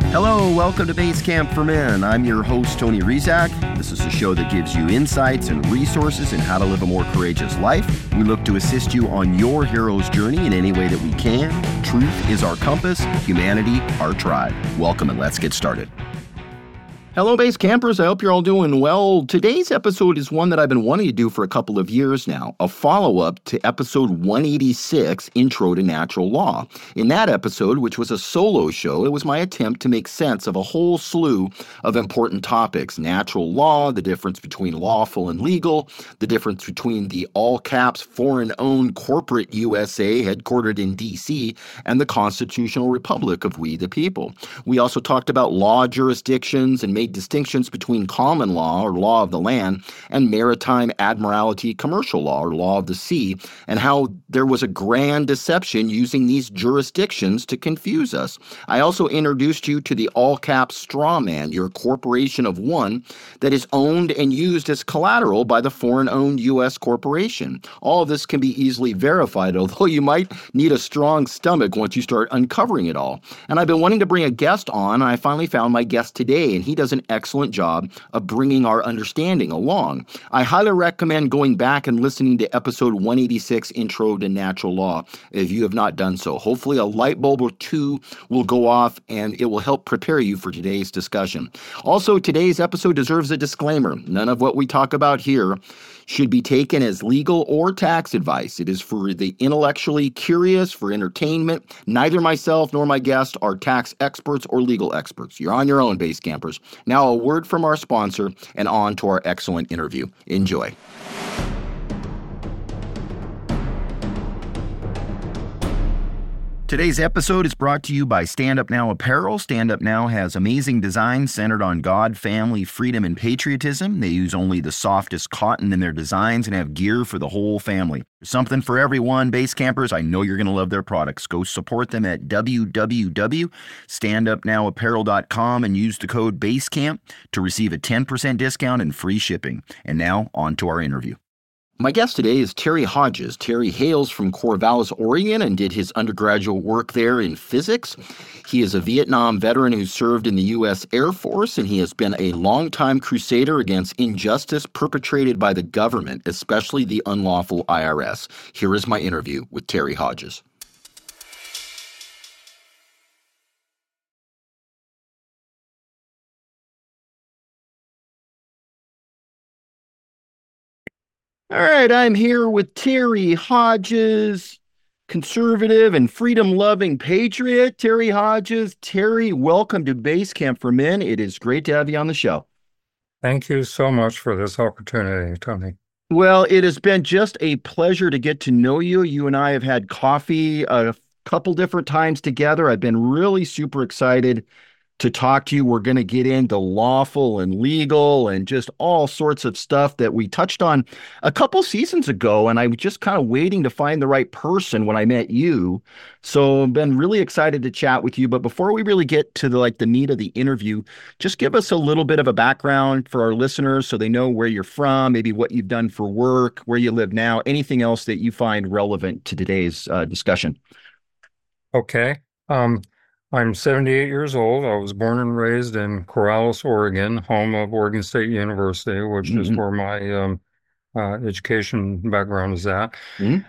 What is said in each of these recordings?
Hello, welcome to Base Camp for Men. I'm your host, Tony Rizak. This is a show that gives you insights and resources in how to live a more courageous life. We look to assist you on your hero's journey in any way that we can. Truth is our compass, humanity our tribe. Welcome and let's get started. Hello, Base Campers. I hope you're all doing well. Today's episode is one that I've been wanting to do for a couple of years now, a follow-up to episode 186, Intro to Natural Law. In that episode, which was a solo show, it was my attempt to make sense of a whole slew of important topics: natural law, the difference between lawful and legal, the difference between the all-caps foreign-owned corporate USA headquartered in D.C., and the constitutional republic of we the people. We also talked about law jurisdictions and made distinctions between common law or law of the land and maritime admiralty commercial law or law of the sea, and how there was a grand deception using these jurisdictions to confuse us. I also introduced you to the all-cap straw man, your corporation of one that is owned and used as collateral by the foreign-owned U.S. corporation. All of this can be easily verified, although you might need a strong stomach once you start uncovering it all. And I've been wanting to bring a guest on, and I finally found my guest today, and he does an excellent job of bringing our understanding along. I highly recommend going back and listening to episode 186, Intro to Natural Law, if you have not done so. Hopefully a light bulb or two will go off and it will help prepare you for today's discussion. Also, today's episode deserves a disclaimer. None of what we talk about here should be taken as legal or tax advice. It is for the intellectually curious, for entertainment. Neither myself nor my guest are tax experts or legal experts. You're on your own, Base Campers. Now, a word from our sponsor and on to our excellent interview. Enjoy. Today's episode is brought to you by Stand Up Now Apparel. Stand Up Now has amazing designs centered on God, family, freedom, and patriotism. They use only the softest cotton in their designs and have gear for the whole family. There's something for everyone, Base Campers. I know you're going to love their products. Go support them at www.standupnowapparel.com and use the code BASECAMP to receive a 10% discount and free shipping. And now, on to our interview. My guest today is Terry Hodges. Terry hails from Corvallis, Oregon, and did his undergraduate work there in physics. He is a Vietnam veteran who served in the U.S. Air Force, and he has been a longtime crusader against injustice perpetrated by the government, especially the unlawful IRS. Here is my interview with Terry Hodges. All right, I'm here with Terry Hodges, conservative and freedom-loving patriot. Terry Hodges. Terry, welcome to Base Camp for Men. It is great to have you on the show. Thank you so much for this opportunity, Tony. Well, it has been just a pleasure to get to know you. You and I have had coffee a couple different times together. I've been really super excited to talk to you. We're going to get into lawful and legal and just all sorts of stuff that we touched on a couple seasons ago, and I was just kind of waiting to find the right person when I met you. So I've been really excited to chat with you. But before we really get to the meat of the interview, just give us a little bit of a background for our listeners so they know where you're from, maybe what you've done for work, where you live now, anything else that you find relevant to today's discussion. Okay. I'm 78 years old. I was born and raised in Corvallis, Oregon, home of Oregon State University, which is where my education background is at. And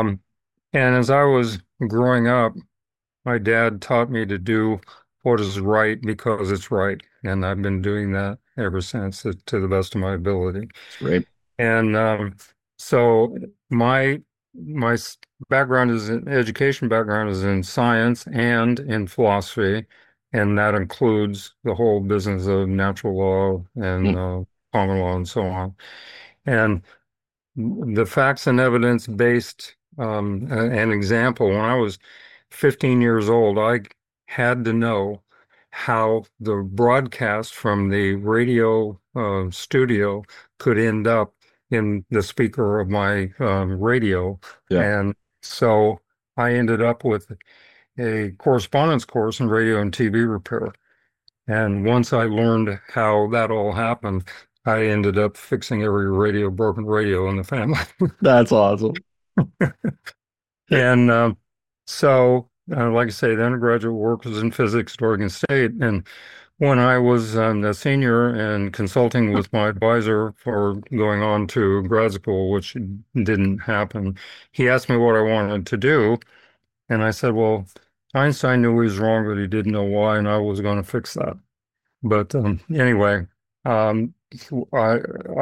as I was growing up, my dad taught me to do what is right because it's right. And I've been doing that ever since to the best of my ability. Right. And so my background education background is in science and in philosophy, and that includes the whole business of natural law and common law and so on. And the facts and evidence based an example, when I was 15 years old, I had to know how the broadcast from the radio studio could end up in the speaker of my radio. Yeah. And so I ended up with a correspondence course in radio and TV repair. And once I learned how that all happened, I ended up fixing every broken radio in the family. That's awesome. And so like I say, the undergraduate work was in physics at Oregon State. And when I was a senior and consulting with my advisor for going on to grad school, which didn't happen, he asked me what I wanted to do. And I said, well, Einstein knew he was wrong, but he didn't know why, and I was going to fix that. But anyway, um, I,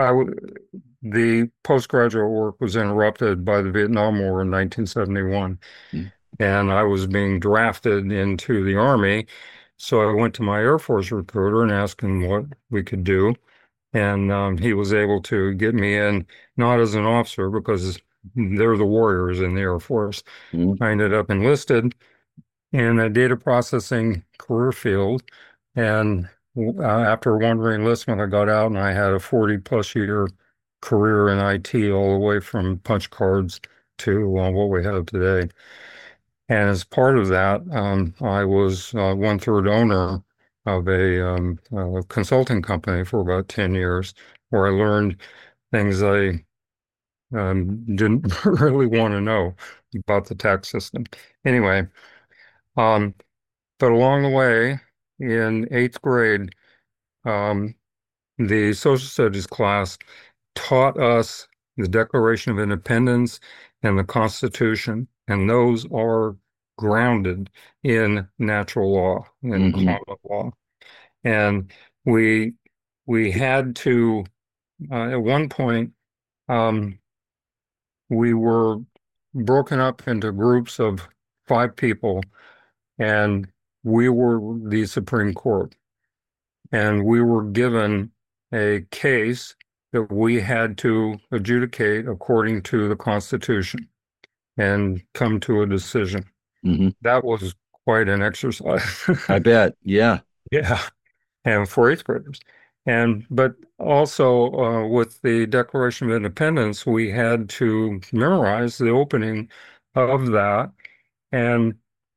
the postgraduate work was interrupted by the Vietnam War in 1971, Mm. and I was being drafted into the Army. So I went to my Air Force recruiter and asked him what we could do. And he was able to get me in, not as an officer, because they're the warriors in the Air Force. Mm. I ended up enlisted in a data processing career field. And after one enlistment, I got out and I had a 40 plus year career in IT, all the way from punch cards to what we have today. And as part of that, I was one-third owner of a consulting company for about 10 years, where I learned things I didn't really want to know about the tax system. Anyway, um, but along the way, in eighth grade, um, the social studies class taught us the Declaration of Independence and the Constitution, and those are grounded in natural law and Hmm. common law. And we we had to at one point um, we were broken up into groups of 5 people, and we were the Supreme Court, and we were given a case that we had to adjudicate according to the Constitution and come to a decision. Hmm. That was quite an exercise. I bet. Yeah. Yeah, and for eighth graders. And but also with the Declaration of Independence, we had to memorize the opening of that. And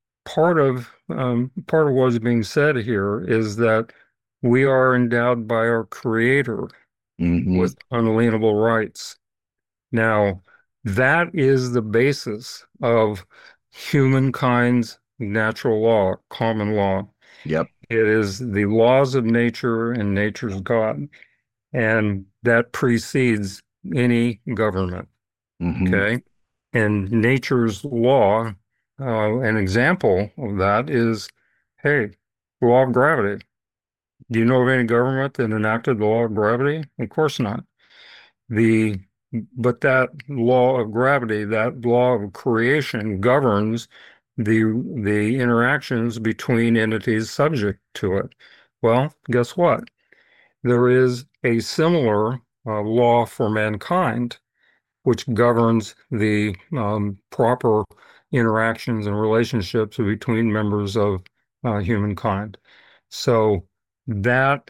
part of what is being said here is that we are endowed by our Creator Hmm. with unalienable rights. Now, that is the basis of humankind's natural law, common law. Yep. It is the laws of nature and nature's God, and that precedes any government. Hmm. Okay. And nature's law, an example of that is, hey, law of gravity. Do you know of any government that enacted the law of gravity? Of course not. The but that law of gravity, that law of creation governs the interactions between entities subject to it. Well, guess what? There is a similar law for mankind, which governs the proper interactions and relationships between members of humankind. So that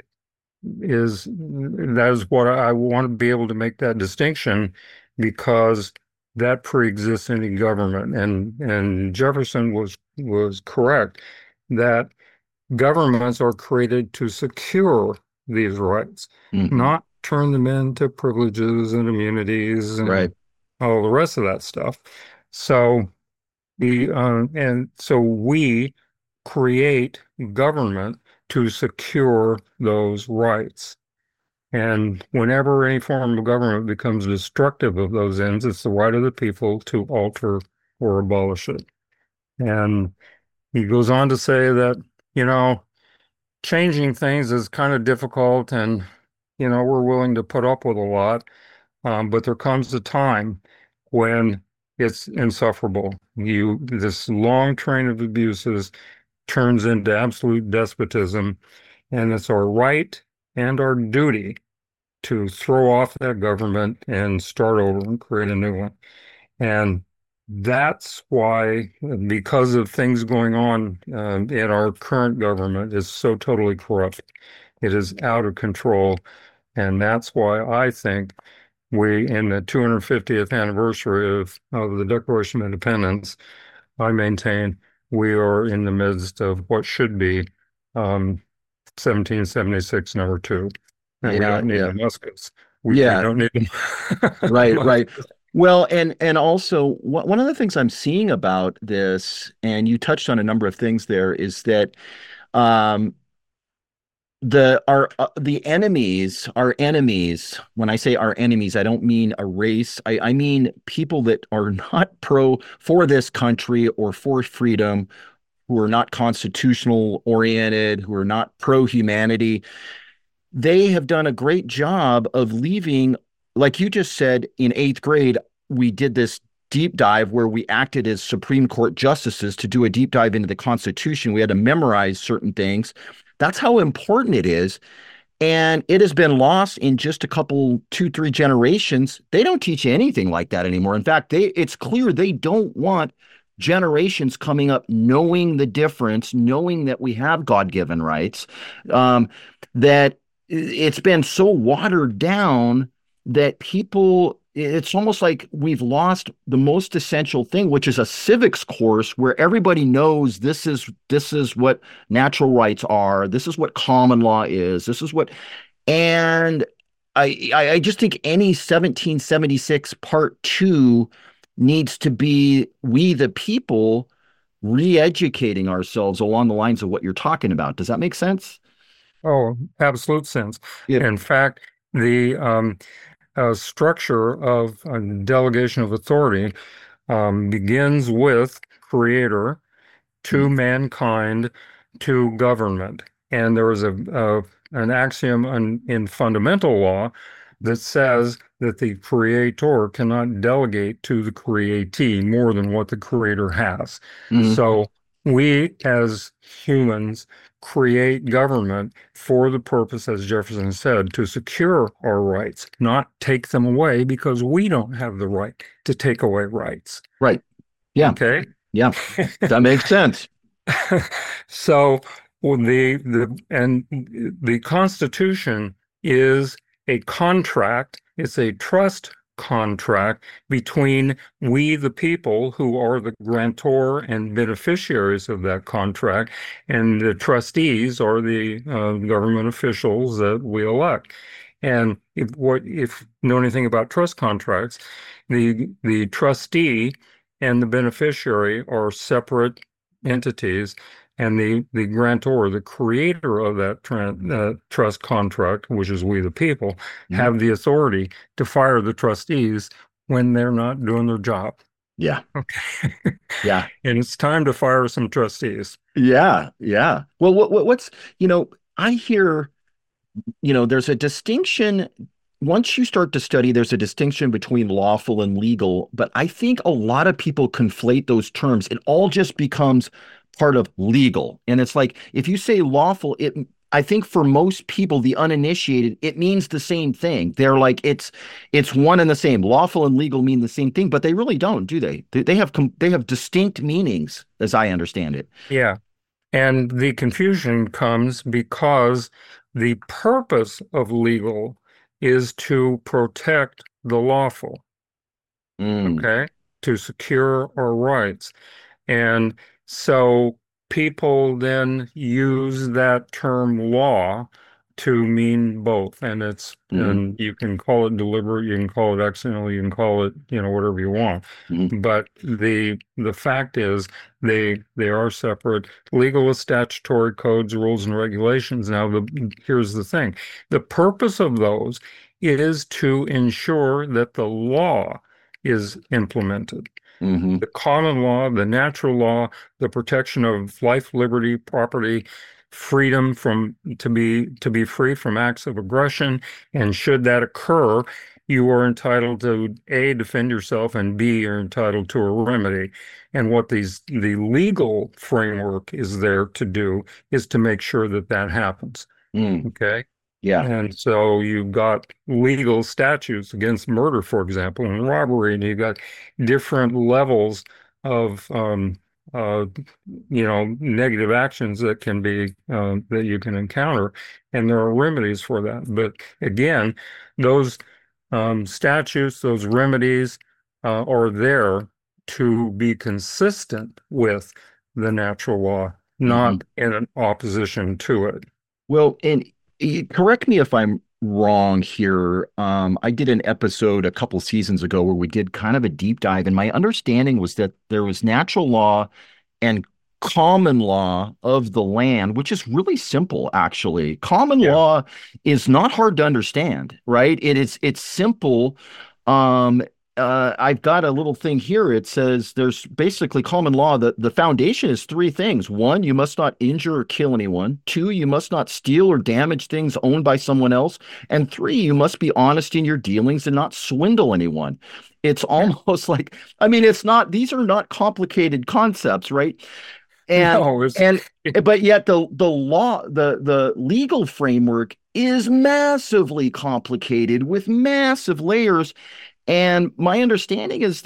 that is what I want to be able to make that distinction, because that preexists any government. And Jefferson was correct that governments are created to secure these rights, Hmm. not turn them into privileges and immunities and Right. all the rest of that stuff. So we create government to secure those rights. And whenever any form of government becomes destructive of those ends, it's the right of the people to alter or abolish it. And he goes on to say that, you know, changing things is kind of difficult, and, we're willing to put up with a lot. But there comes a time when it's insufferable. This long train of abuses turns into absolute despotism, and it's our right and our duty to throw off that government and start over and create a new one. And that's why, because of things going on in our current government, is so totally corrupt. It is out of control. And that's why I think we, in the 250th anniversary of the Declaration of Independence, I maintain we are in the midst of what should be um, 1776 #2. And we Yeah. don't need Yeah. the muskets. We Yeah. don't need Right. the Right. muskets. Well, and also one of the things I'm seeing about this, and you touched on a number of things there, is that um, our enemies. When I say our enemies, I don't mean a race. I mean people that are not pro for this country or for freedom, who are not constitutional oriented, who are not pro humanity. They have done a great job of leaving, like you just said, in eighth grade, we did this deep dive where we acted as Supreme Court justices to do a deep dive into the Constitution. We had to memorize certain things. That's how important it is. And it has been lost in just a couple, two, three generations. They don't teach anything like that anymore. In fact, it's clear they don't want generations coming up knowing the difference, knowing that we have God-given rights, that it's been so watered down that it's almost like we've lost the most essential thing, which is a civics course where everybody knows this is what natural rights are, this is what common law is, this is what, and I just think any 1776 part two needs to be we the people re-educating ourselves along the lines of what you're talking about. Does that make sense? Oh, absolute sense. Yep. In fact, the structure of delegation of authority begins with creator to Mm, mankind to government. And there is an axiom in fundamental law that says that the creator cannot delegate to the createe more than what the creator has. mm, So we as humans create government for the purpose, as Jefferson said, to secure our rights, not take them away because we don't have the right to take away rights. right. Yeah. Okay? Yeah. That makes sense. So the Constitution is a contract. It's a trust contract between we, the people, who are the grantor and beneficiaries of that contract, and the trustees are the government officials that we elect. And if you know anything about trust contracts, the trustee and the beneficiary are separate entities, and the grantor, the creator of that trust contract, which is we the people, Mhm. have the authority to fire the trustees when they're not doing their job. Yeah. Okay. Yeah. And it's time to fire some trustees. Yeah. Yeah. Well, what's, I hear, there's a distinction. Once you start to study, there's a distinction between lawful and legal, but I think a lot of people conflate those terms. It all just becomes part of legal. And it's like if you say lawful, I think for most people, the uninitiated, it means the same thing. They're like it's one and the same. Lawful and legal mean the same thing, but they really don't, do they? They have distinct meanings, as I understand it. Yeah. And the confusion comes because the purpose of legal is to protect the lawful, Mm, okay, to secure our rights. And so people then use that term law to mean both. mm, And you can call it deliberate, you can call it accidental, you can call it, whatever you want. mm, But the fact is they are separate. Legal is statutory codes, rules, and regulations. Now here's the thing. The purpose of those is to ensure that the law is implemented. mhm, The common law, the natural law, the protection of life, liberty, property, freedom to be free from acts of aggression, and should that occur, you are entitled to A, defend yourself, and B, you're entitled to a remedy. And what the legal framework is there to do is to make sure that that happens. mm. Okay. Yeah. And so you've got legal statutes against murder, for example, and robbery, and you've got different levels of uh, negative actions that can be that you can encounter, and there are remedies for that. But again, those statutes, those remedies are there to be consistent with the natural law, Mhm. not in an opposition to it. Well, and correct me if I'm wrong here. I did an episode a couple seasons ago where we did kind of a deep dive, and my understanding was that there was natural law and common law of the land, which is really simple, actually. Common Yeah. law is not hard to understand, right? It's simple. Um, I've got a little thing here. It says there's basically common law. The foundation is three things. One, you must not injure or kill anyone. Two, you must not steal or damage things owned by someone else. And three, you must be honest in your dealings and not swindle anyone. It's Yeah. almost like, I mean, it's not, these are not complicated concepts, right? And No, it's and but yet the law, the legal framework is massively complicated with massive layers. And my understanding is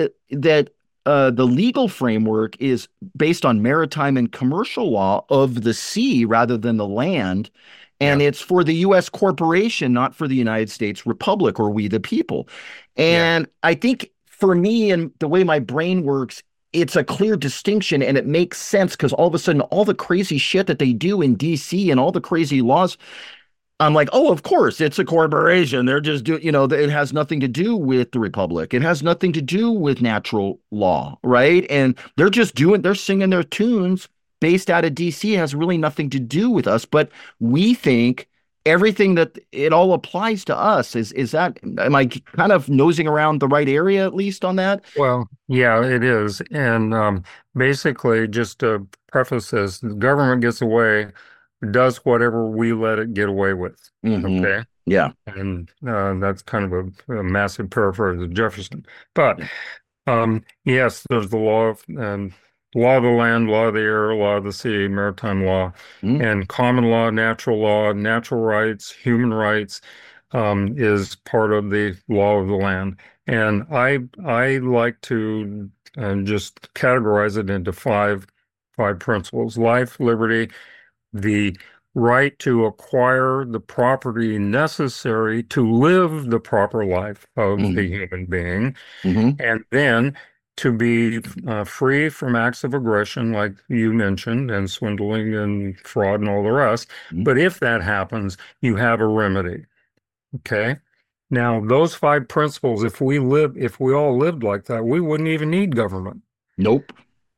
that the legal framework is based on maritime and commercial law of the sea rather than the land. And yeah, it's for the U.S. corporation, not for the United States Republic or we the people. yeah. And I think for me and the way my brain works, it's a clear distinction and it makes sense because all of a sudden, all the crazy shit that they do in DC and all the crazy laws, I'm like, oh, of course, it's a corporation. They're just doing, it has nothing to do with the Republic. It has nothing to do with natural law, right? And they're singing their tunes based out of DC. It has really nothing to do with us. But we think everything that it all applies to us. Am I kind of nosing around the right area at least on that? Well, yeah, it is. And basically, just to preface this, the government gets away, does whatever we let it get away with. Hmm. Okay. Yeah. And that's kind of a massive paraphrase of Jefferson. But Yeah. yes, there's the law of the land, law of the air, law of the sea, maritime law, Mhm. and common law, natural rights, human rights is part of the law of the land. And I like to just categorize it into five principles: life, liberty, the right to acquire the property necessary to live the proper life of the Mhm. human being, Mhm. and then to be free from acts of aggression, like you mentioned, and swindling and fraud and all the rest. Mhm. But if that happens, you have a remedy. Okay. Now, those five principles, if we all lived like that, we wouldn't even need government. Nope.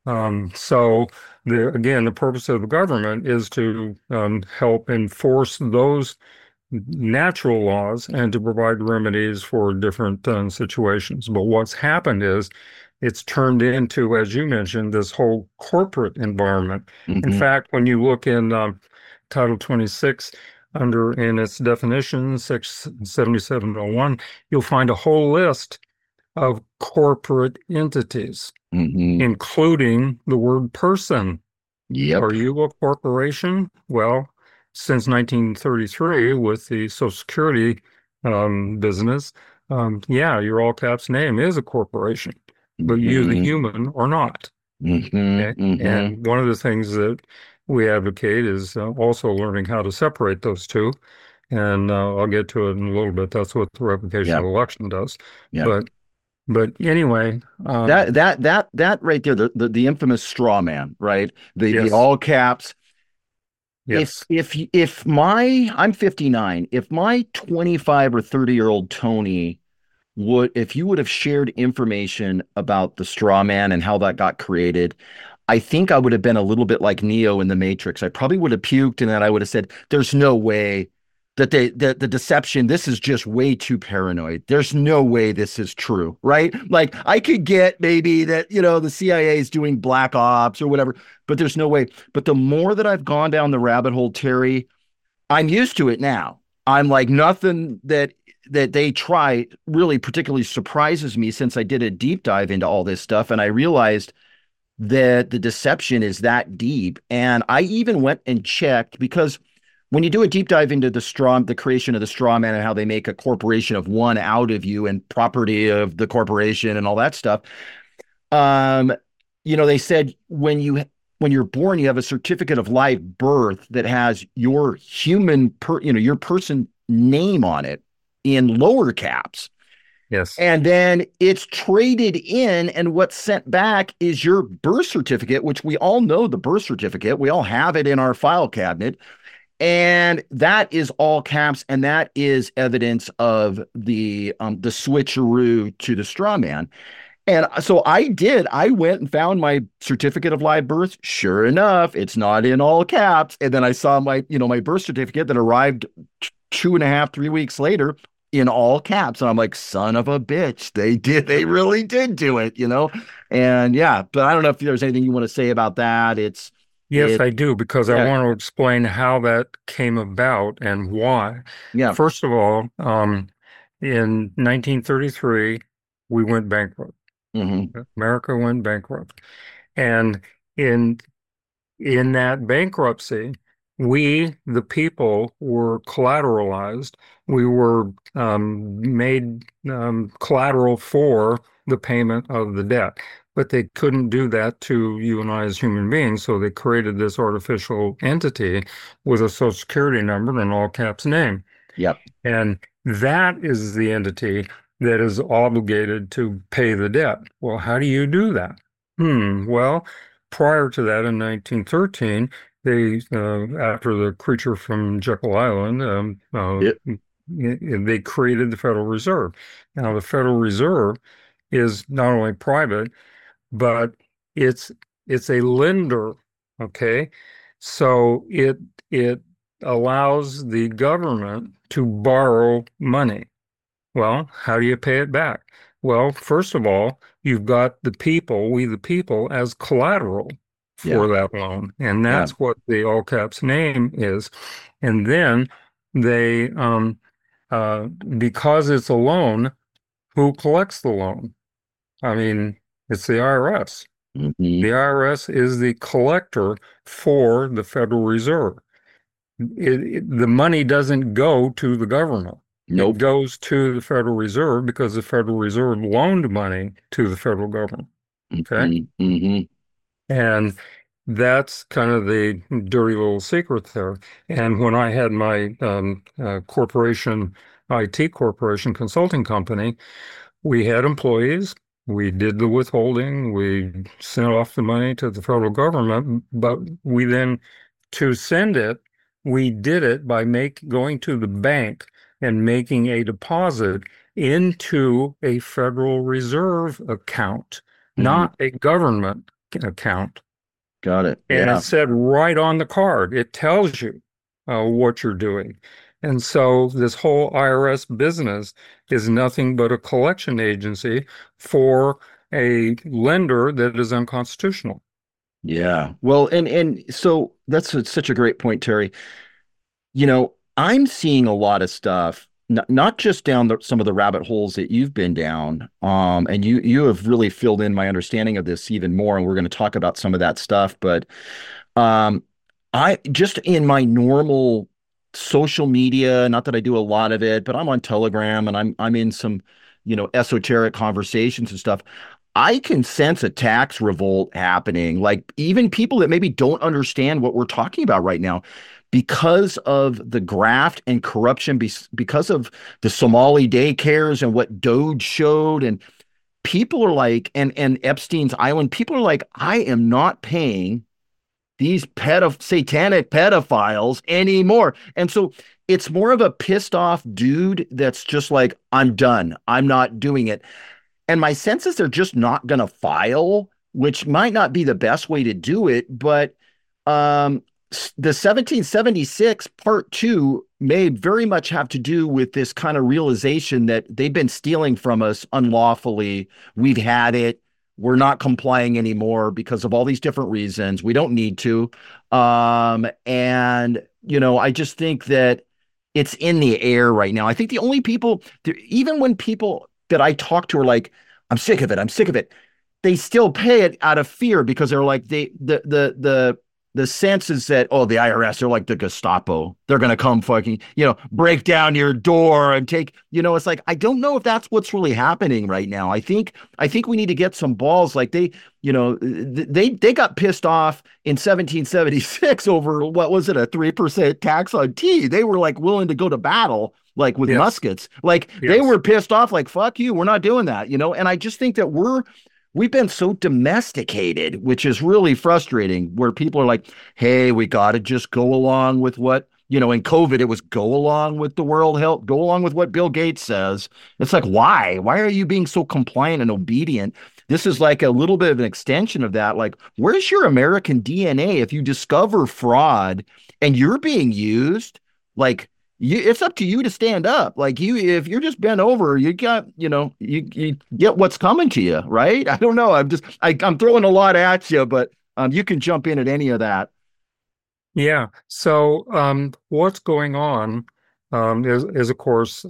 So again, the purpose of the government is to help enforce those natural laws and to provide remedies for different situations. But what's happened is it's turned into, as you mentioned, this whole corporate environment. In Hmm. fact, when you look in Title 26, in its definition, Section 7701, you'll find a whole list of corporate entities, Hmm. including the word person. Yep. Are you a corporation? Well, since 1933, with the Social Security business, yeah, your all caps name is a corporation, but you, the Hmm. human, are not. Hmm. Okay? Hmm. And one of the things that we advocate is also learning how to separate those two. And I'll get to it in a little bit. That's what the revocation Yeah. of election does. Yeah. But anyway, That right there, the infamous straw man, right? The yes, all caps. yes, If I'm 59, if my 25 or 30-year-old Tony if you would have shared information about the straw man and how that got created, I think I would have been a little bit like Neo in the Matrix. I probably would have puked and then I would have said, there's no way that the deception, this is just way too paranoid. There's no way this is true, right? Like I could get maybe that, the CIA is doing black ops or whatever, but there's no way. But the more that I've gone down the rabbit hole, Terry, I'm used to it now. I'm like nothing that they try really particularly surprises me since I did a deep dive into all this stuff and I realized that the deception is that deep. And I even went and checked because when you do a deep dive into the creation of the straw man and how they make a corporation of one out of you and property of the corporation and all that stuff, um, they said when you're born, you have a certificate of live birth that has your your person name on it in lower caps. yes. And then it's traded in, and what's sent back is your birth certificate, which we all know the birth certificate. We all have it in our file cabinet. And that is all caps, and that is evidence of the switcheroo to the straw man. And so I went and found my certificate of live birth. Sure enough, it's not in all caps. And then I saw my birth certificate that arrived 2.5, 3 weeks later in all caps. And I'm like, son of a bitch. They really did do it. And yeah, but I don't know if there's anything you want to say about that. Yes, It, I do, because I yeah, want to explain how that came about and why. yeah. First of all, in 1933, we went bankrupt. Hmm. America went bankrupt. And in in that bankruptcy, we, the people, were collateralized. We were made collateral for the payment of the debt. But they couldn't do that to you and I as human beings, so they created this artificial entity with a social security number and an all caps name. Yep. And that is the entity that is obligated to pay the debt. Well, how do you do that? Well, prior to that, in 1913, after the creature from Jekyll Island, Yep. they created the Federal Reserve. Now, the Federal Reserve is not only private, but it's it's a lender, okay? So it allows the government to borrow money. Well, how do you pay it back? Well, first of all, you've got the people, we the people, as collateral Yeah. for that loan, and Yeah. that's what the all caps name is. And then they, uh, because it's a loan, who collects the loan? I mean, it's the IRS. Hmm. The IRS is the collector for the Federal Reserve. The money doesn't go to the government. It Nope. goes to the Federal Reserve because the Federal Reserve loaned money to the federal government. Okay. Hmm. Hmm. And that's kind of the dirty little secret there. And when I had my corporation, IT corporation consulting company, we had employees. We did the withholding. We sent off the money to the federal government, but we then, to send it, we did it by going to the bank and making a deposit into a Federal Reserve account, Hmm. not a government account. Got it. And it Yeah. said right on the card, it tells you what you're doing. And so this whole IRS business is nothing but a collection agency for a lender that is unconstitutional. Yeah. Well, and so that's such a great point, Terry. I'm seeing a lot of stuff, not just down some of the rabbit holes that you've been down, and you have really filled in my understanding of this even more, and we're going to talk about some of that stuff. But um, I just in my normal social media, not that I do a lot of it, but I'm on Telegram and I'm in some, esoteric conversations and stuff. I can sense a tax revolt happening. Like even people that maybe don't understand what we're talking about right now, because of the graft and corruption, because of the Somali daycares and what Doge showed, and people are like, and Epstein's Island, people are like, I am not paying these satanic pedophiles anymore. And so it's more of a pissed off dude that's just like, I'm done. I'm not doing it. And my sense is they're just not going to file, which might not be the best way to do it. But um, the 1776 part two may very much have to do with this kind of realization that they've been stealing from us unlawfully. We've had it. We're not complying anymore because of all these different reasons. We don't need to. And I just think that it's in the air right now. I think the only people, even when people that I talk to are like, I'm sick of it. I'm sick of it. They still pay it out of fear because they're like the sense is that, oh, the IRS, they're like the Gestapo. They're gonna come fucking, break down your door and take, it's like I don't know if that's what's really happening right now. I think we need to get some balls. Like they got pissed off in 1776 over what was it, a 3% tax on tea. They were like willing to go to battle like with Yes, muskets. Like they yes. were pissed off, like, fuck you, we're not doing that, and I just think that we've been so domesticated, which is really frustrating, where people are like, hey, we got to just go along with what in COVID, it was go along with the World Health, go along with what Bill Gates says. It's like, why? Why are you being so compliant and obedient? This is like a little bit of an extension of that. Like, where's your American DNA? If you discover fraud and you're being used, like, it's up to you to stand up. Like if you're just bent over, you got, you get what's coming to you, right? I don't know. I'm throwing a lot at you, but you can jump in at any of that. Yeah. So what's going on is of course,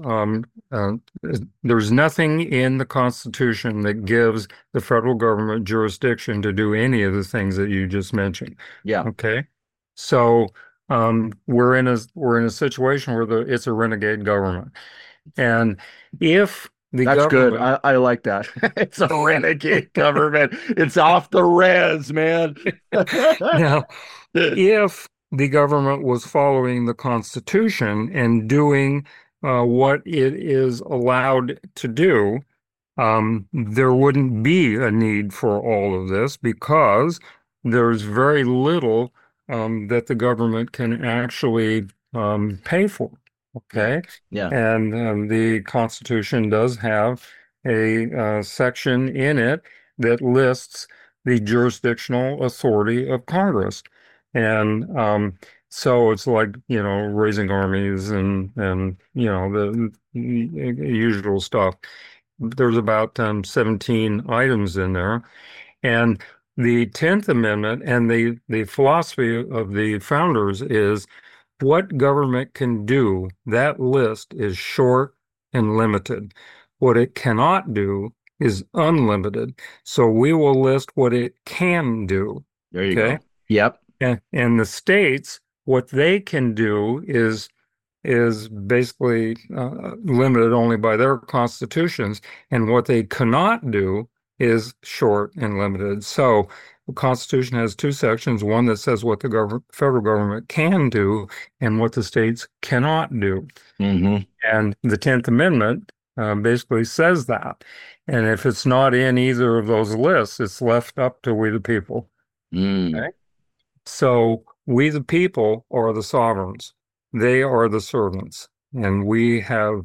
there's nothing in the Constitution that gives the federal government jurisdiction to do any of the things that you just mentioned. Yeah. Okay. So we're in a situation where it's a renegade government, and if the That's good. government I like that. It's a renegade government. It's off the res, man. now if the government was following the Constitution and doing what it is allowed to do, there wouldn't be a need for all of this because there's very little that the government can actually pay for. Okay. Yeah. And the Constitution does have a section in it that lists the jurisdictional authority of Congress. And so it's like, raising armies and the usual stuff. There's about 17 items in there. And the 10th Amendment and the philosophy of the founders is what government can do. That list is short and limited. What it cannot do is unlimited. So we will list what it can do. There you go. Yep. And the states, what they can do is basically limited only by their constitutions, and what they cannot do is short and limited. So the Constitution has two sections, one that says what the federal government can do and what the states cannot do. Mm-hmm. And the 10th Amendment basically says that. And if it's not in either of those lists, it's left up to we the people. Okay? So we the people are the sovereigns. They are the servants. And we have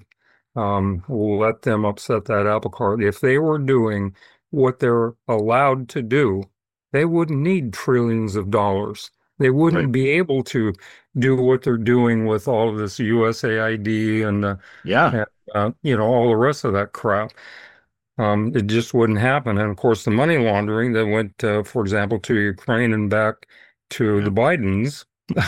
let them upset that apple cart. If they were doing what they're allowed to do, they wouldn't need trillions of dollars. They wouldn't be able to do what they're doing with all of this USAID and all the rest of that crap. It just wouldn't happen. And of course, the money laundering that went, for example, to Ukraine and back to the Bidens,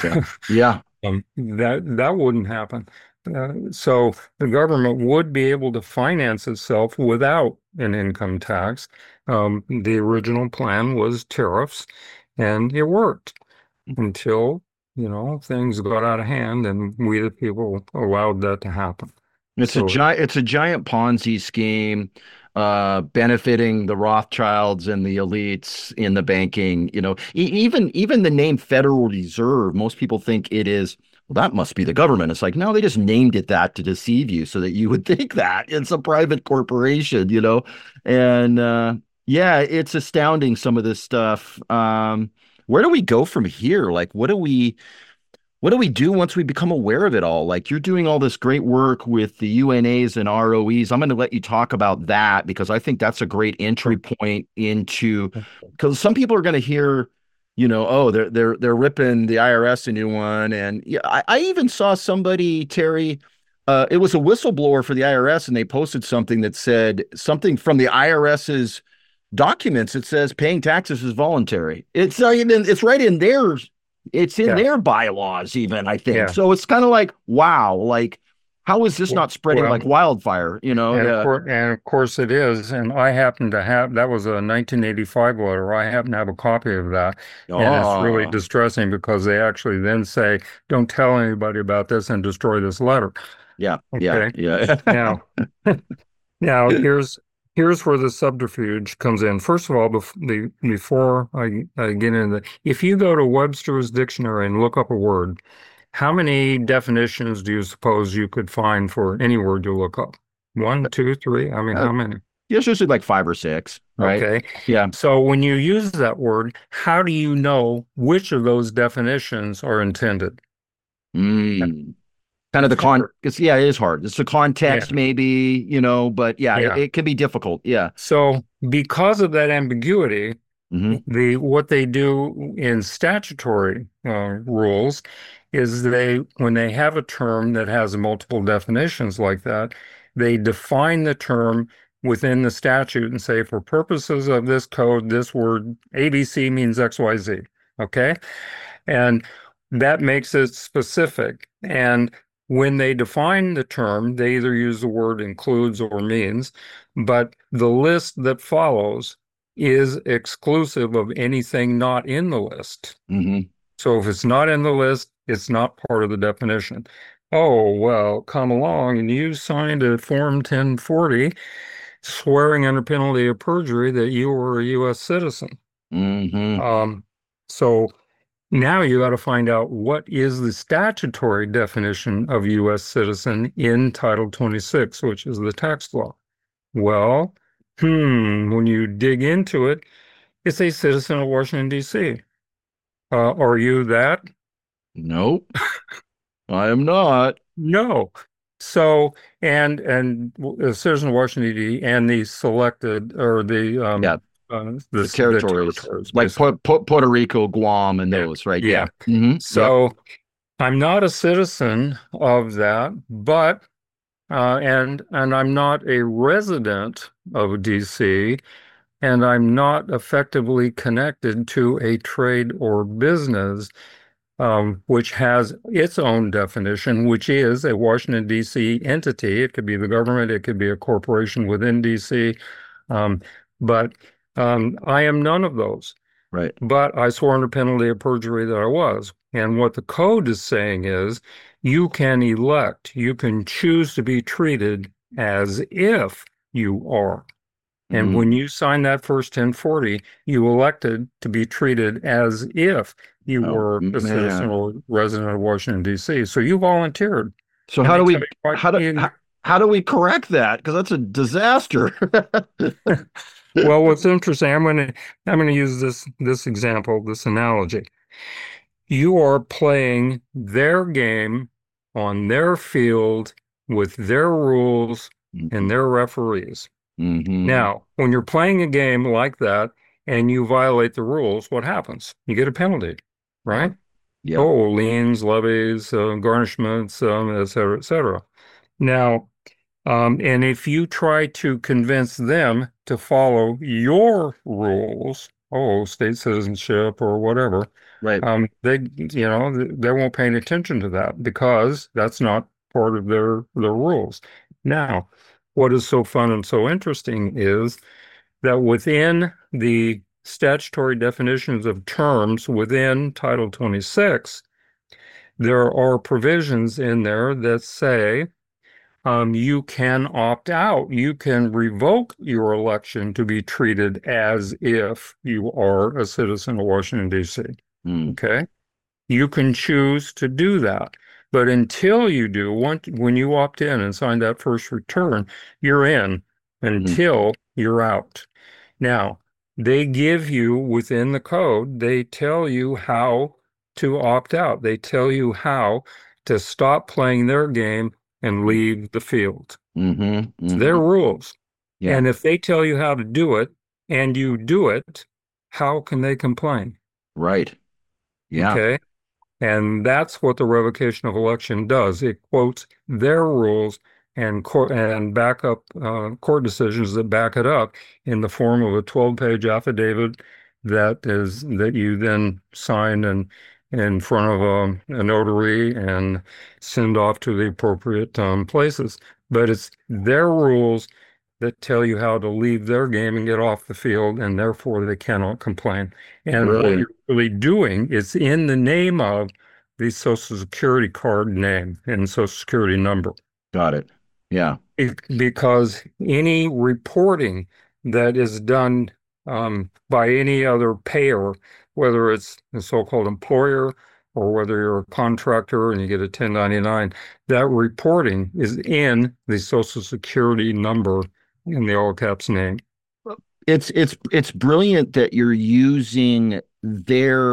that wouldn't happen. So the government would be able to finance itself without an income tax. The original plan was tariffs, and it worked until, things got out of hand and we the people allowed that to happen. It's a giant Ponzi scheme, benefiting the Rothschilds and the elites in the banking. Even the name Federal Reserve, most people think it is, well, that must be the government. It's like, no, they just named it that to deceive you so that you would think that it's a private corporation, And it's astounding, some of this stuff. Where do we go from here? Like, what do we do once we become aware of it all? Like, you're doing all this great work with the UNAs and ROEs. I'm going to let you talk about that because I think that's a great entry point into, because some people are going to hear, oh, they're ripping the IRS a new one. And I even saw somebody, Terry, it was a whistleblower for the IRS, and they posted something that said something from the IRS's documents. It says paying taxes is voluntary. It's right in theirs. It's in their bylaws, even, I think. Yeah. So it's kind of like, wow, like, how is this not spreading like wildfire? And of course it is. And I happen to have, that was a 1985 letter. I happen to have a copy of that. And it's really distressing because they actually then say, don't tell anybody about this and destroy this letter. Yeah. Okay? Yeah. Now here's where the subterfuge comes in. First of all, before I get into if you go to Webster's dictionary and look up a word, how many definitions do you suppose you could find for any word you look up? 1, 2, 3? I mean, how many? It's usually like 5 or 6, right? Okay. Yeah. So when you use that word, how do you know which of those definitions are intended? Mm. Kind of It's hard. it's, yeah, it is hard. It's the Yeah. context, maybe, but yeah, Yeah. it can be difficult. Yeah. So because of that ambiguity, Hmm. what they do in statutory rules is when they have a term that has multiple definitions like that, they define the term within the statute and say, for purposes of this code, this word ABC means XYZ. Okay. And that makes it specific. And when they define the term, they either use the word includes or means, but the list that follows is exclusive of anything not in the list. Hmm. So if it's not in the list, it's not part of the definition. Oh, well, come along and you signed a Form 1040 swearing under penalty of perjury that you were a U.S. citizen. Hmm. Um, so now you got to find out what is the statutory definition of U.S. citizen in Title 26, which is the tax law. Well, when you dig into it, it's a citizen of Washington, D.C. Are you that? Nope, I am not. No. So, and a citizen of Washington, D.C. and the selected or Yeah, the the territories territories, like basically. Puerto Rico, Guam, and Yeah. those, right? Yeah. Yeah. Hmm. Yep. So I'm not a citizen of that, but and I'm not a resident of DC, and I'm not effectively connected to a trade or business, which has its own definition, which is a Washington, D.C. entity. It could be the government, it could be a corporation within D.C., um, but I am none of those. Right. But I swore under penalty of perjury that I was. And what the code is saying is you can elect, you can choose to be treated as if you are. And when Mm. you signed that first 1040, you elected to be treated as if you Oh were a citizen man. or resident of Washington, D.C. So you volunteered. So And how they do tell we you what how do you, how do we correct that? Because that's a disaster. well, what's interesting, I'm gonna use this example, this analogy. You are playing their game on their field with their rules and their referees. Hmm. Now, when you're playing a game like that and you violate the rules, what happens? You get a penalty, Uh, right? yep. Oh, liens, levies, garnishments, et cetera, et cetera. Now, and if you try to convince them to follow your rules, oh, state citizenship or whatever, Right. they won't pay any attention to that because that's not part of their rules. Now, what is so fun and so interesting is that within the statutory definitions of terms within Title 26, there are provisions in there that say you can opt out. You can revoke your election to be treated as if you are a citizen of Washington, D.C. Mm. Okay? You can choose to do that. But until you do, when you opt in and sign that first return, you're in Hmm. until you're out. Now, they give you within the code, they tell you how to opt out. They tell you how to stop playing their game and leave the field. Hmm. It's Hmm. their rules. Yeah. And if they tell you how to do it and you do it, how can they complain? Right. Yeah. Okay. And that's what the revocation of election does. It quotes their rules and backup court decisions that back it up in the form of a 12-page affidavit that you then sign and in front of a notary and send off to the appropriate places. But it's their rules that tell you how to leave their game and get off the field, and therefore they cannot complain. And what Brilliant. you're really doing is in the name of the Social Security card name and Social Security number. Got it. Yeah. Because any reporting that is done by any other payer, whether it's the so-called employer or whether you're a contractor and you get a 1099, that reporting is in the Social Security number in the all caps name. It's brilliant that you're using their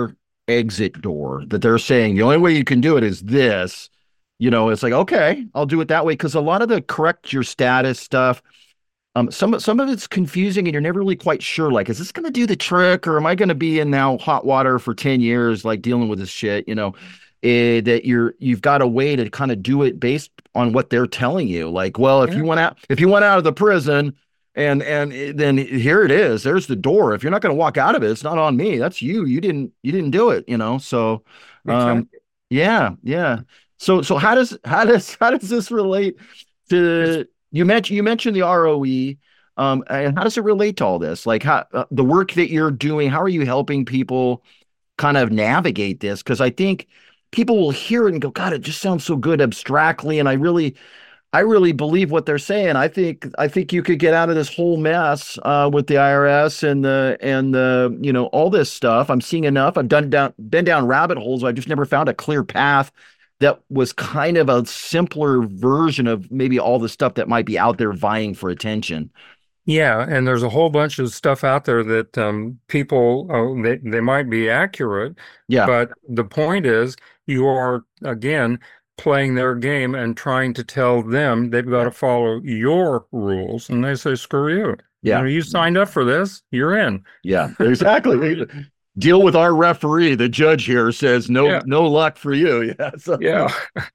exit door that they're saying the only way you can do it is this, it's like, okay, I'll do it that way. Because a lot of the correct your status stuff, some of it's confusing and you're never really quite sure, like, is this going to do the trick or am I going to be in now hot water for 10 years, like dealing with this shit, that you've got a way to kind of do it based on what they're telling you. Like, well, Yeah, if you went out of the prison and then here it is, there's the door. If you're not going to walk out of it, it's not on me. That's you. You didn't do it, So, um, exactly. yeah. So how does this relate It's to you mentioned the ROE, and how does it relate to all this? Like how the work that you're doing, how are you helping people kind of navigate this? Because I think people will hear it and go, God, it just sounds so good abstractly, and I really believe what they're saying. I think you could get out of this whole mess with the IRS and the all this stuff. I'm seeing enough. I've been down rabbit holes. I've just never found a clear path that was kind of a simpler version of maybe all the stuff that might be out there vying for attention. Yeah, and there's a whole bunch of stuff out there that people they might be accurate, Yeah, but the point is you are again playing their game and trying to tell them they've got yeah, to follow your rules, and they say, "Screw you! yeah, You signed up for this, you're in." yeah. Exactly. Deal with our referee. The judge here says no, Yeah, no luck for you. Yeah. So, yeah.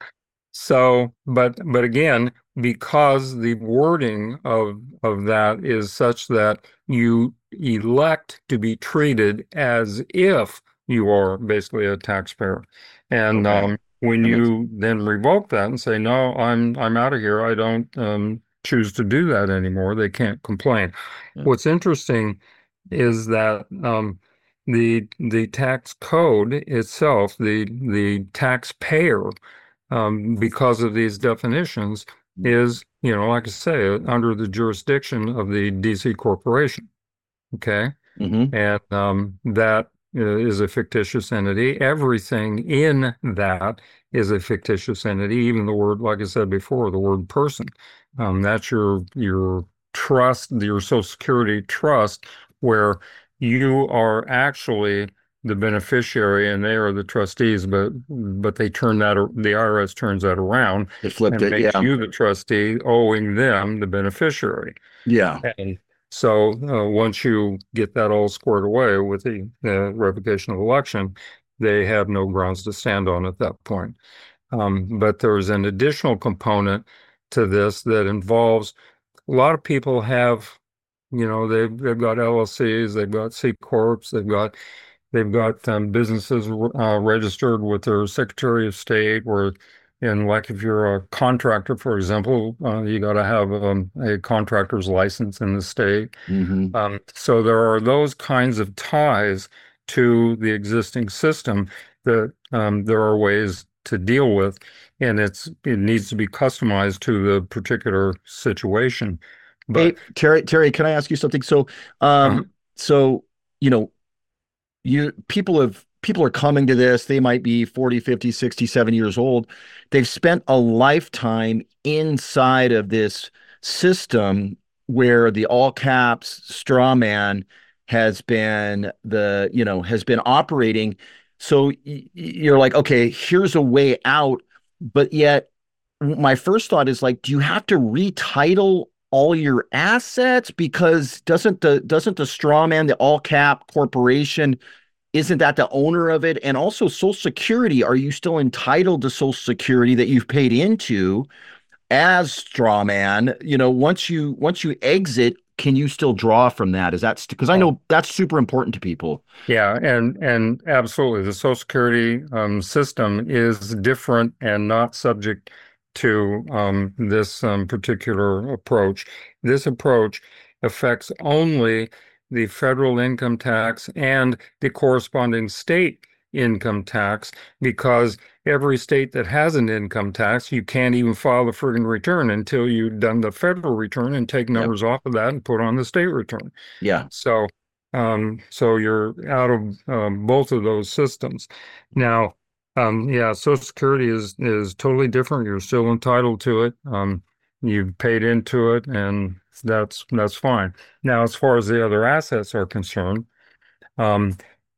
So, but again, because the wording of that is such that you elect to be treated as if you are basically a taxpayer, and okay, when that makes you then revoke that and say, "No, I'm out of here. I don't choose to do that anymore," they can't complain. yeah. What's interesting is that the tax code itself, the taxpayer because of these definitions is, like I say, under the jurisdiction of the DC Corporation. Okay. Mm-hmm. And that is a fictitious entity. Everything in that is a fictitious entity, even the word, like I said before, the word person. That's your trust, your Social Security trust, where you are actually the beneficiary and they are the trustees, but the IRS turns that around They flipped and it. makes Yeah. you the trustee, owing them the beneficiary. Yeah. And so once you get that all squared away with the revocation of election, they have no grounds to stand on at that point. But there's an additional component to this that involves a lot of people have, they've got LLCs, they've got C corps, they've got businesses registered with their Secretary of State, or and like if you're a contractor, for example, you got to have a contractor's license in the state. Mm-hmm. So there are those kinds of ties to the existing system that there are ways to deal with, and it needs to be customized to the particular situation. Hey, But Terry, can I ask you something? So, uh, so, you know, people are coming to this. They might be 40, 50, 60, 70 years old. They've spent a lifetime inside of this system where the all caps straw man has been operating. So you're like, okay, here's a way out. But yet my first thought is like, do you have to retitle all your assets? Because doesn't the straw man, the all cap corporation, isn't that the owner of it? And also Social Security, are you still entitled to Social Security that you've paid into as straw man? Once you exit, can you still draw from that? Is that because I oh, know that's super important to people. yeah, and absolutely, the Social Security system is different and not subject to this particular approach. This approach affects only the federal income tax and the corresponding state income tax, because every state that has an income tax, you can't even file the friggin' return until you've done the federal return and take Yep. numbers off of that and put on the state return. Yeah. So, so you're out of both of those systems. Now, yeah, Social Security is totally different. You're still entitled to it. You've paid into it, and that's fine. Now, as far as the other assets are concerned, um,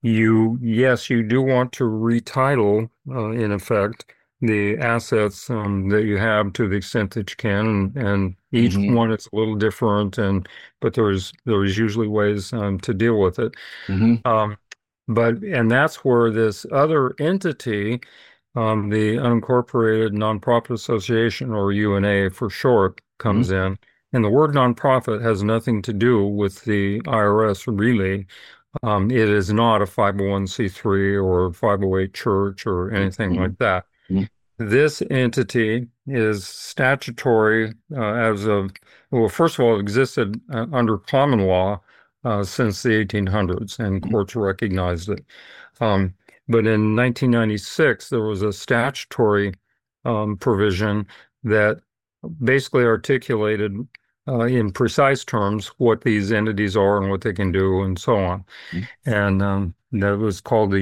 Yes, you do want to retitle, in effect, the assets that you have to the extent that you can, and each Hmm. one is a little different, but there's usually ways to deal with it. Hmm. Um, and that's where this other entity, the Unincorporated Nonprofit Association, or UNA for short, Hmm. comes in. And the word nonprofit has nothing to do with the IRS really. It is not a 501c3 or 508 church or anything Hmm. like that. This entity is statutory as of, well, first of all, it existed under common law since the 1800s, and courts recognized it. Um, but in 1996, there was a statutory provision that basically articulated in precise terms what these entities are and what they can do and so on. And that was called the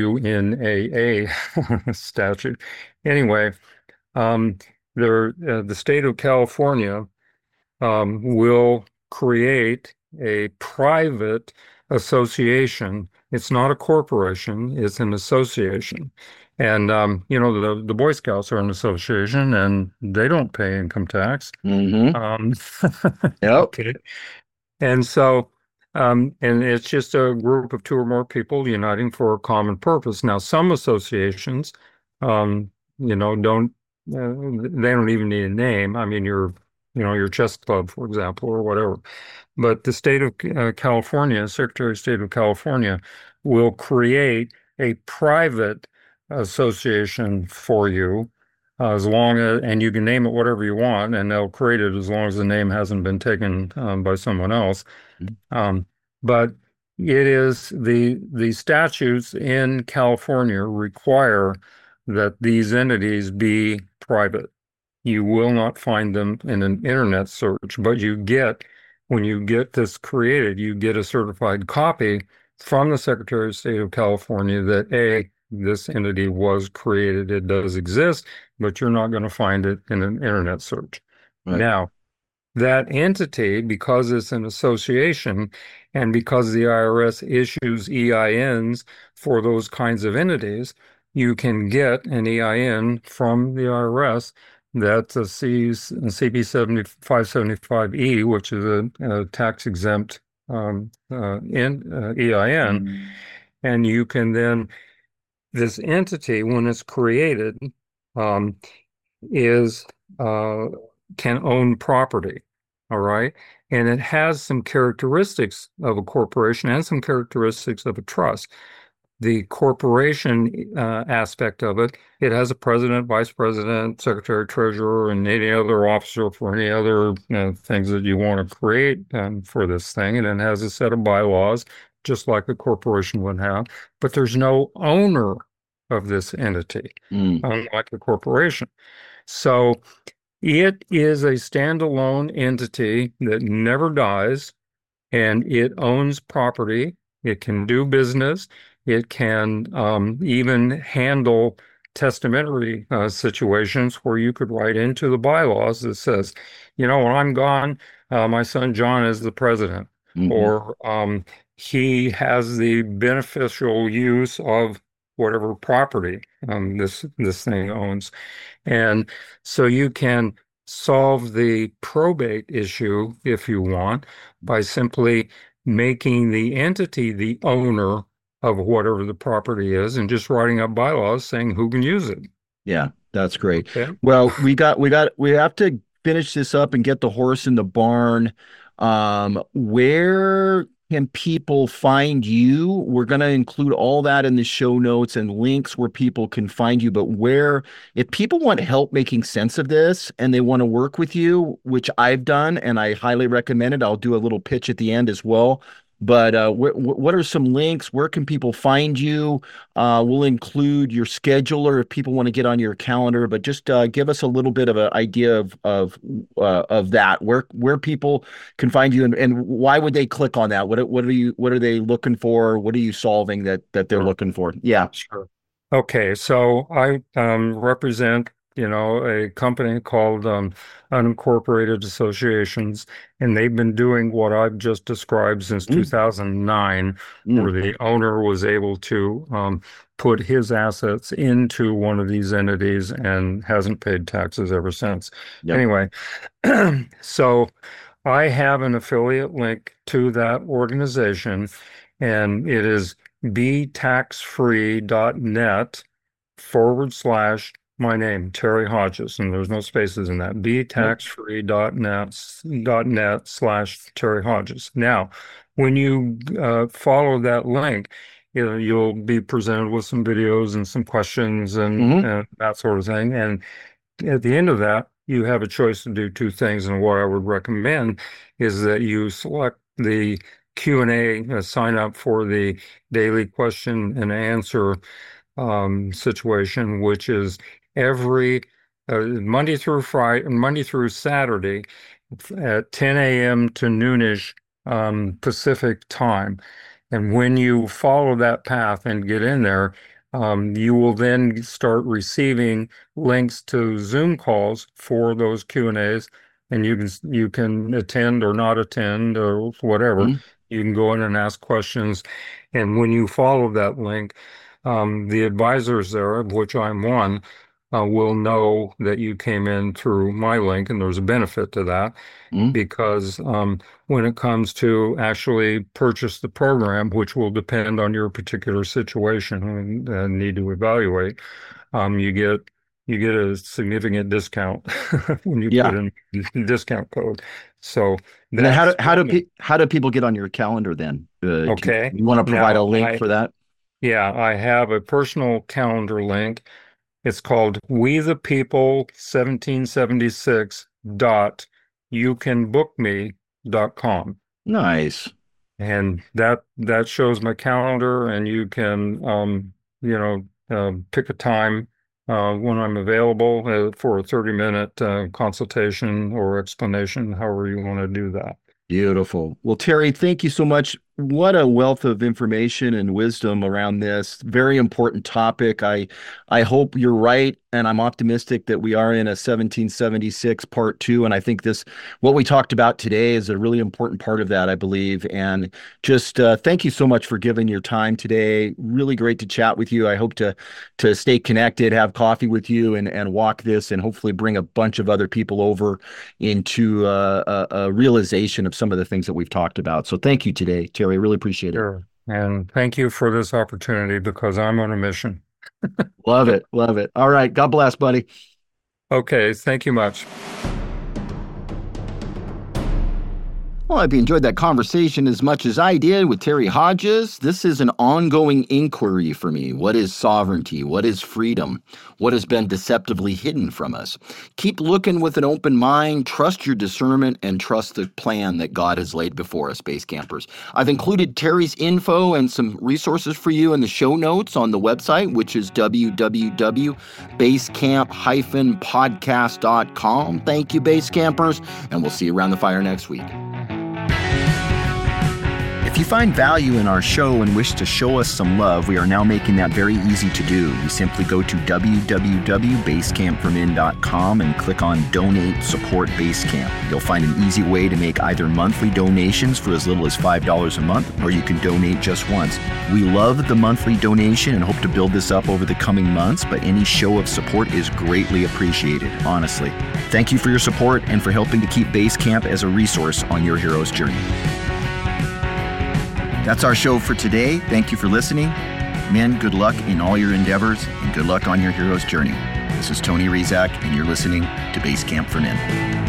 UUNAA statute. Anyway, um, the state of California will create a private association. It's not a corporation, it's an association. And the Boy Scouts are an association and they don't pay income tax. Hmm. Um, Yep. okay. And so, and it's just a group of two or more people uniting for a common purpose. Now, some associations, don't they don't even need a name. I mean, your chess club, for example, or whatever. But the state of California, Secretary of State of California, will create a private association for you as long as, and you can name it whatever you want, and they'll create it as long as the name hasn't been taken by someone else. Um, but it is the statutes in California require that these entities be private. You will not find them in an internet search, but when you get this created, you get a certified copy from the Secretary of State of California that this entity was created, it does exist, but you're not going to find it in an internet search. Right. Now, that entity, because it's an association and because the IRS issues EINs for those kinds of entities, you can get an EIN from the IRS that's a CB 575E, which is a tax exempt EIN. And you can then, this entity, when it's created, um, is uh, can own property. All right. And it has some characteristics of a corporation and some characteristics of a trust. The corporation aspect of it, it has a president, vice president, secretary, treasurer, and any other officer for any other things that you want to create for this thing. And it has a set of bylaws, just like a corporation would have. But there's no owner of this entity, Mm. unlike a corporation. So it is a standalone entity that never dies, and it owns property. It can do business. It can even handle testamentary situations where you could write into the bylaws that says, when I'm gone, my son John is the president, Hmm. or he has the beneficial use of whatever property this thing owns. And so you can solve the probate issue if you want by simply making the entity the owner of whatever the property is and just writing up bylaws saying who can use it. Yeah, that's great. Okay. Well, we have to finish this up and get the horse in the barn. Where can people find you? We're going to include all that in the show notes and links where people can find you. But if people want help making sense of this and they want to work with you, which I've done and I highly recommend it, I'll do a little pitch at the end as well. But what are some links? Where can people find you? We'll include your scheduler if people want to get on your calendar, but just give us a little bit of an idea of that. Where people can find you, and why would they click on that? What are they looking for? What are you solving that they're Sure. looking for? Yeah. Sure. Okay, so I represent a company called Unincorporated Associations, and they've been doing what I've just described since Mm, 2009, where mm, the owner was able to put his assets into one of these entities and hasn't paid taxes ever since. yep. Anyway, so I have an affiliate link to that organization, and it is betaxfree.net / my name, Terry Hodges, and there's no spaces in that. Nope. betaxfree.net / Terry Hodges. Now, when you follow that link, you'll be presented with some videos and some questions Hmm. and that sort of thing. And at the end of that, you have a choice to do two things. And what I would recommend is that you select the Q&A, sign up for the daily question and answer situation, which is every Monday through Saturday at 10 a.m. to noonish Pacific time. And when you follow that path and get in there, you will then start receiving links to Zoom calls for those Q&As, and you can attend or not attend or whatever. Hmm. You can go in and ask questions, and when you follow that link, the advisors there, of which I'm one, will know that you came in through my link, and there's a benefit to that Hmm. because when it comes to actually purchase the program, which will depend on your particular situation and need to evaluate, you get a significant discount when you put Yeah. in the discount code. So And then that's one. how do people get on your calendar then? Okay. You want to provide a Now, link for that? I have a personal calendar link. It's called We the People 1776 dot youcanbookme.com. Nice. And that shows my calendar, and you can pick a time when I'm available for a 30-minute consultation or explanation, however you want to do that. Beautiful. Well, Terry, thank you so much. What a wealth of information and wisdom around this very important topic. I hope you're right, and I'm optimistic that we are in a 1776 part two. And I think what we talked about today is a really important part of that, I believe. And just thank you so much for giving your time today. Really great to chat with you. I hope to stay connected, have coffee with you, and walk this, and hopefully bring a bunch of other people over into a realization of some of the things that we've talked about. So thank you today, Terry. I really appreciate it. Sure. And thank you for this opportunity because I'm on a mission. Love it. Love it. All right. God bless, buddy. Okay, thank you much. Well, I hope you enjoyed that conversation as much as I did with Terry Hodges. This is an ongoing inquiry for me. What is sovereignty? What is freedom? What has been deceptively hidden from us? Keep looking with an open mind, trust your discernment, and trust the plan that God has laid before us, base campers. I've included Terry's info and some resources for you in the show notes on the website, which is www.basecamp-podcast.com. Thank you, base campers, and we'll see you around the fire next week. If you find value in our show and wish to show us some love, we are now making that very easy to do. You simply go to www.basecampformen.com and click on Donate Support Basecamp. You'll find an easy way to make either monthly donations for as little as $5 a month, or you can donate just once. We love the monthly donation and hope to build this up over the coming months, but any show of support is greatly appreciated, honestly. Thank you for your support and for helping to keep Basecamp as a resource on your hero's journey. That's our show for today. Thank you for listening. Men, good luck in all your endeavors and good luck on your hero's journey. This is Tony Rizak, and you're listening to Basecamp for Men.